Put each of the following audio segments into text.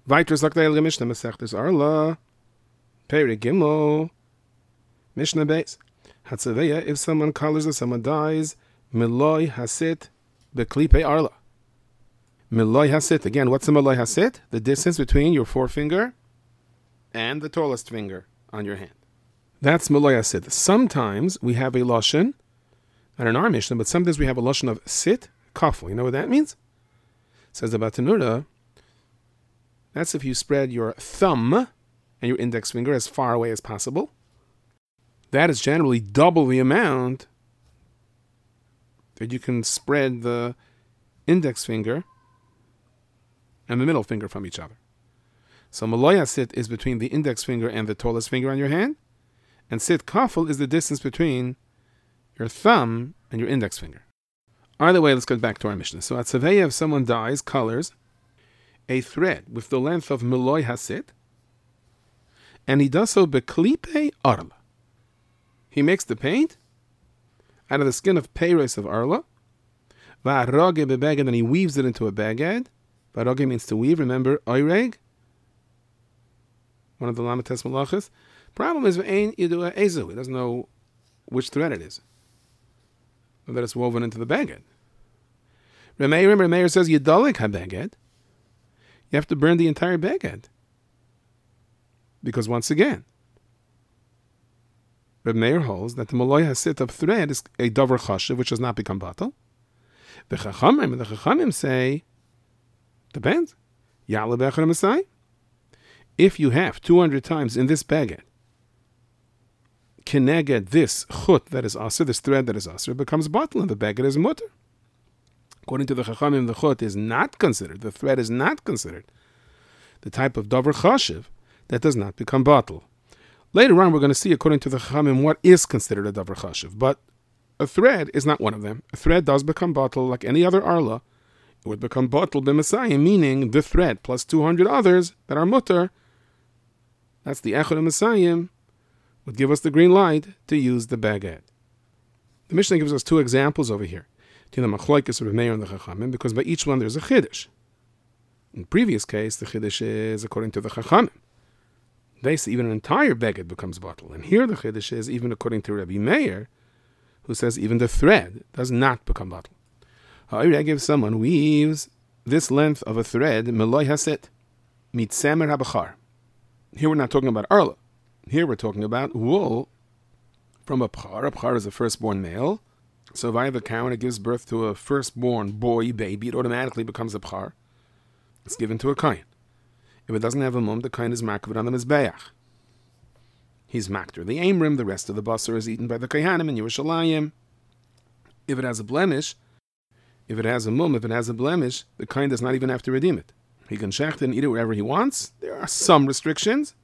Weiter sagt der Mishnah Masechtes Arla, Perek Gimel, Mishnah Beis. Hatzaveya, if someone colors or someone dies, Miloi Hasit Beklipe Arla. Miloi Hasit. Again, what's the Miloi Hasit? The distance between your forefinger and the tallest finger on your hand. That's Miloi Hasit. Sometimes we have a Lashon, not in our Mishnah, but sometimes we have a Lashon of Sit Kafel. You know what that means? It says about Tanura, that's if you spread your thumb and your index finger as far away as possible. That is generally double the amount that you can spread the index finger and the middle finger from each other. So Maloya Sit is between the index finger and the tallest finger on your hand, and Sit Kafel is the distance between your thumb and your index finger. Either way, let's go back to our Mishnah. So at Tzaveya, if someone dies, colors a thread with the length of Miloi Hasit, and he does so Beklipe Arla. He makes the paint out of the skin of Peiros of Arla, Va'arage bebeged, and he weaves it into a baged. Va'arage means to weave. Remember, Oireg, one of the Lamates Malachas. Problem is, V'ein Yidua Ezu. He doesn't know which thread it is, or that it's woven into the baged. Remeir says, Yidalik HaBaged. You have to burn the entire baged. Because once again, Reb Meir holds that the Maloi Hasit of thread is a Dover Chashiv, which does not become batal. The Chachamim say, depends. Ya'ale Bechar Masai. If you have 200 times in this baged, Keneged, this chut that is aser, this thread that is aser, becomes batal, and the baged is mutter. According to the Chachamim, the chut is not considered, the thread is not considered the type of Dover Chashiv that does not become batal. Later on, we're going to see, according to the Chachamim, what is considered a Dover Chashiv. But a thread is not one of them. A thread does become batal like any other Arla. It would become batal b'Mesayim, meaning the thread plus 200 others that are mutter. That's the Echad of Mesayim, would give us the green light to use the baged. The Mishnah gives us two examples over here. To the Machlokes of Reb Meir and the Chachamim, because by each one there's a Chiddush. In the previous case, the Chiddush is according to the Chachamim. They say even an entire beged becomes batal. And here the Chiddush is even according to Rabbi Meir, who says even the thread does not become batal. However, if someone weaves this length of a thread, Meloi Hasit, Mitzamer HaBachar. Here we're not talking about Arla. Here we're talking about wool from a Bchar. A Bchar is a firstborn male. So if I have a cow and it gives birth to a firstborn boy, baby, it automatically becomes a Bchar. It's given to a Kain. If it doesn't have a mum, the Kain is makvid on the Mizbeach. He's makter the Amrim, the rest of the basar is eaten by the Kaihanim in Yerushalayim. If it has a blemish, if it has a mum, if it has a blemish, the Kain does not even have to redeem it. He can shecht and eat it wherever he wants. There are some restrictions.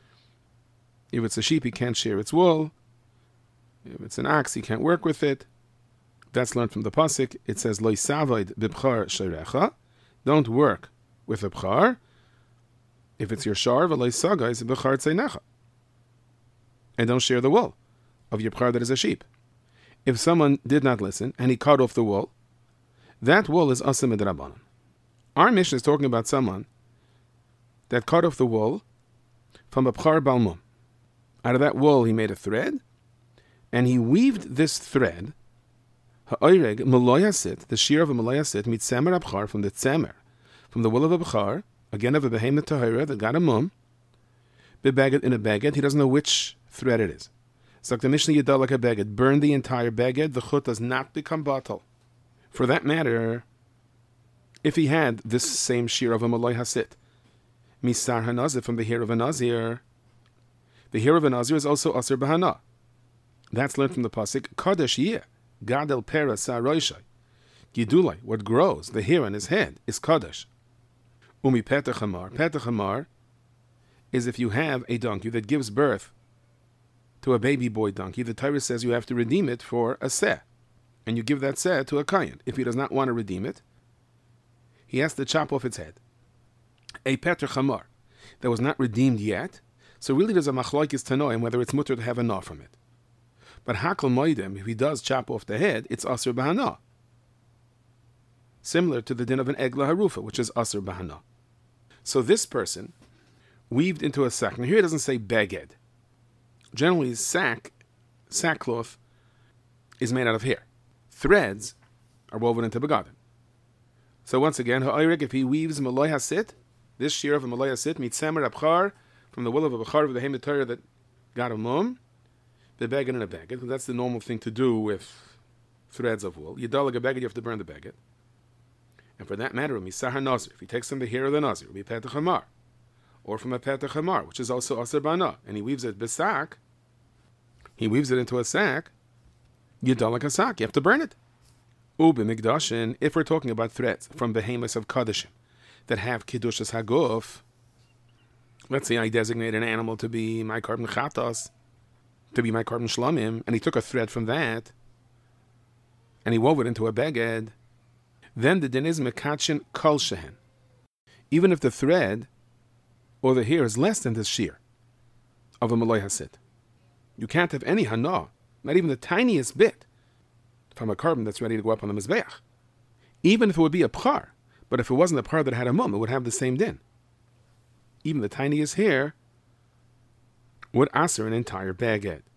If it's a sheep, he can't shear its wool. If it's an ox, he can't work with it. That's learned from the pasuk. It says, "Lo yisavoid b'bchar sheirecha." Don't work with a bchar. If it's your shar, v'lo yisagais b'bchar tzeinecha. And don't share the wool of your bchar that is a sheep. If someone did not listen and he cut off the wool, that wool is aseh midrabanan. Our mission is talking about someone that cut off the wool from a bchar balmum. Out of that wool, he made a thread, and he weaved this thread. Ha'oireg Meloi Hasit, the shear of a Meloi Hasit, mitzamer abchar, from the tzemer, from the wool of a bchar, again of a behemoth tahira that got a mum, bebaged in a baged. He doesn't know which thread it is. So the Mishnah Yedal like a baged, burn the entire baged. The chut does not become batal. For that matter, if he had this same shear of a Meloi Hasit, misar hanazir, from the hair of a nazir, the hair of a nazir is also aser bahana. That's learned from the pasuk Kadesh Yeh. Gadel pera saroishai. Gidulai, what grows, the hair on his head, is Kaddish. Umi petach hamar. Petach hamar is if you have a donkey that gives birth to a baby boy donkey, the Torah says you have to redeem it for a seh. And you give that seh to a kayan. If he does not want to redeem it, he has to chop off its head. A petach hamar that was not redeemed yet, so really there's a machlokes tanoim whether it's mutter to have a nah from it. But hakol moedim, if he does chop off the head, it's aser bahana. Similar to the din of an egla harufa, which is aser bahana. So this person weaved into a sack. Now here it doesn't say beged. Generally, sackcloth is made out of hair. Threads are woven into begadim. So once again, ha'oyrek, if he weaves malay hasit, this shear of a malay hasit, mitzemer abchar, from the wool of a bachar of the hemet Torah that got a mum, the beged and a beged, because that's the normal thing to do with threads of wool. You dog a beged, you have to burn the beged. And for that matter, misahar nazir, if he takes from the hair of the nazir, it will be petach hamar, or from a petach hamar, which is also aser bana, and he weaves it besak, he weaves it into a sack, you dog a sack, you have to burn it. Ube migdashin, if we're talking about threads from behemoths of kaddishim that have kiddushas haguf, let's say I designate an animal to be my carbon chatas, to be my carbon shlamim, and he took a thread from that, and he wove it into a beged, then the din is mekachin kol shehen. Even if the thread or the hair is less than the shear of a malay hasit, you can't have any hana, not even the tiniest bit, from a carbon that's ready to go up on the mizbeach. Even if it would be a pchar, but if it wasn't a pchar that had a mum, it would have the same din. Even the tiniest hair would aser an entire beged.